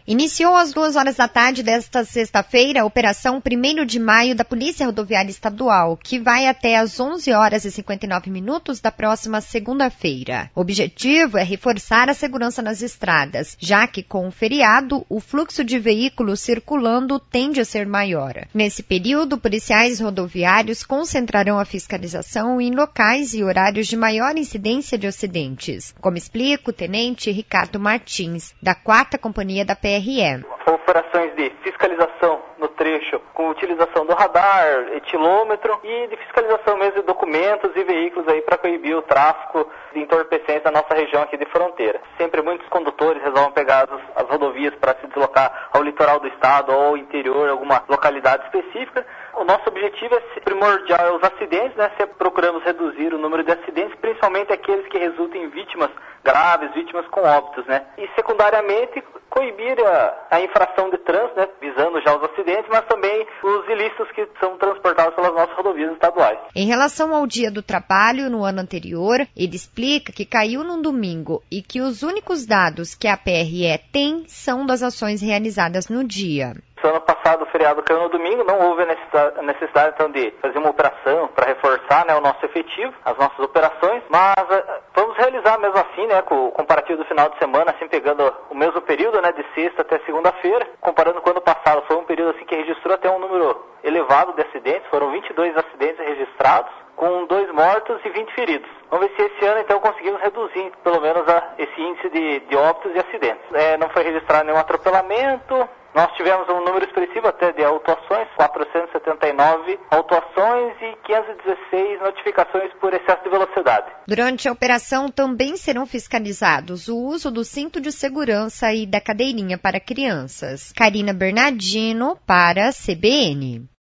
Iniciou às 2 horas da tarde desta sexta-feira a Operação 1º de Maio da Polícia Rodoviária Estadual, que vai até às 11h59 da próxima segunda-feira. O objetivo é reforçar a segurança nas estradas, já que com o feriado o fluxo de veículos circulando tende a ser maior. Nesse período, policiais rodoviários concentrarão a fiscalização em locais e horários de maior incidência de acidentes, como explica o tenente Ricardo Martins, da 4ª Companhia da PRE. Operações de fiscalização no trecho com utilização do radar, etilômetro e de fiscalização mesmo de documentos e veículos aí para coibir o tráfego de entorpecentes na nossa região aqui de fronteira. Sempre muitos condutores resolvem pegar as rodovias para se deslocar ao litoral do estado ou ao interior, alguma localidade específica. O nosso objetivo é primordial os acidentes, né? Sempre procuramos reduzir o número de acidentes, principalmente aqueles que resultam em vítimas graves, vítimas com óbitos, né? E secundariamente coibir a infração de trânsito, né? Visando já os acidentes, mas também os ilícitos que são transportados pelas nossas rodovias estaduais. Em relação ao Dia do Trabalho no ano anterior, ele explica que caiu num domingo e que os únicos dados que a PRE tem são das ações realizadas no dia. Ano passado o feriado caiu no domingo, não houve a necessidade então de fazer uma operação para reforçar, né, o nosso efetivo, as nossas operações, mas vamos realizar mesmo assim, né, com o comparativo do final de semana, assim pegando o mesmo período, né, de sexta até segunda-feira, comparando com o ano passado, foi um período assim que registrou até um número elevado de acidentes, foram 22 acidentes registrados, com 2 mortos e 20 feridos. Vamos ver se esse ano, então, conseguimos reduzir, pelo menos, esse índice de óbitos e acidentes. Não foi registrado nenhum atropelamento. Nós tivemos um número expressivo até de autuações, 479 autuações e 516 notificações por excesso de velocidade. Durante a operação também serão fiscalizados o uso do cinto de segurança e da cadeirinha para crianças. Karina Bernardino, para a CBN.